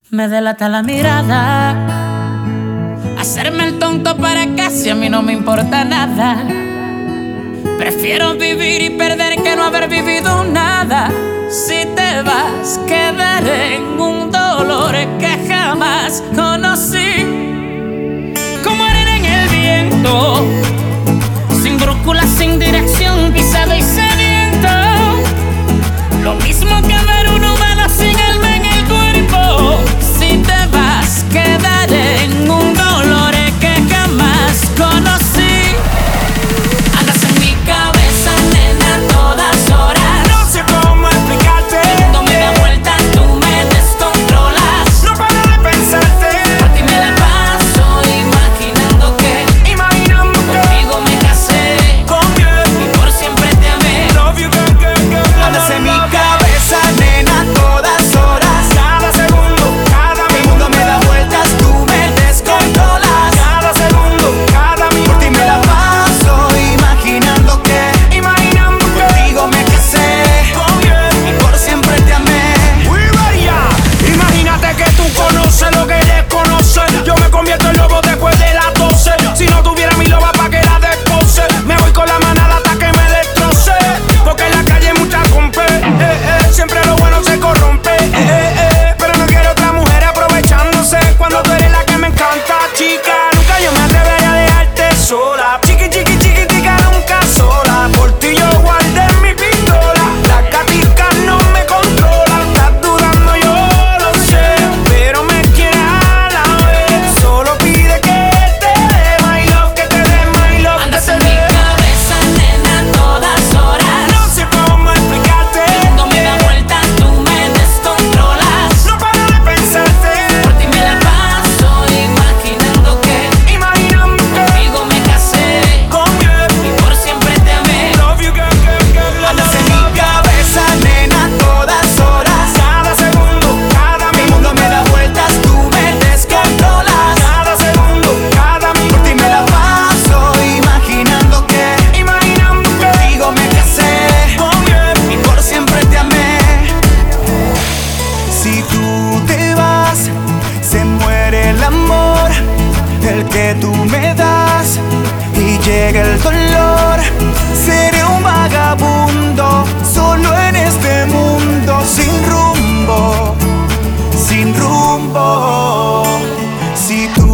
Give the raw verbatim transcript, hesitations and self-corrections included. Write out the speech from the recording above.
Me delata la mirada, hacerme el tonto para que si a mí no me importa nada. Prefiero vivir y perder que no haber vivido nada. Si te vas, quedaré en un dolor que jamás conocí. Como arena en el viento, sin brújula, sin dirección, pisado y sediento. Lo mismo que ver un humano sin alma en el cuerpo. Si te vas, quedaré en un dolor que jamás conocí. Andas en mi cabeza, nena, a todas horas. No sé cómo explicarte. Cuando me da vuelta, tú me descontrolas. No paro de pensarte. Por ti me la paso imaginando que Imaginando que contigo me casé conmigo y por siempre te amé. love you, girl, girl, girl. Andas en mi cabeza, nena, todas horas. Cada segundo, cada El mundo me da vueltas, tú me descontrolas. Cada segundo, cada minuto. Por ti me la paso imaginando que Imaginando que contigo me casé conmigo y por siempre te amé. We ready, yeah. Imagínate que tú conoces lo que desconoces. Yo me convierto en lobo después de las doce. Si no tuviera mi loba pa' que la descoce, me voy con la manada hasta que me destroce. Porque en la calle hay mucha compe, eh, eh. Siempre lo bueno se corrompe, eh, eh, eh. Pero no quiero otra mujer aprovechándose cuando tú eres la que me encanta, chica. Nunca yo me atrevería a dejarte sola. Chiqui, chiqui, chiquitica, nunca sola. Por ti yo guardé mi pistola. Las gaticas no me controlan. Estás dudando, yo lo sé, pero me quieres a la vez. Solo pide que te dé my love, que te dé my love, que Andas te en mi dé. cabeza, nena, a todas horas. No sé cómo explicarte. Cuando me da vuelta, tú me descontrolas. No paro de pensarte. Por ti me la paso imaginando que Imaginando que contigo me casé conmigo y por siempre te amé. love you, girl, girl, girl, love Andas you, en mi love you. cabeza, nena, todas horas. Cada segundo, cada El mundo minuto. me da vueltas, tú me descontrolas. Cada segundo, cada Por minuto. ti me la paso imaginando que Imaginando que contigo me casé conmigo y por siempre te amé. Si tú te vas, se muere el amor, el que tú me das, y llega el dolor. Seré un vagabundo solo en este mundo, sin rumbo, sin rumbo. Si tú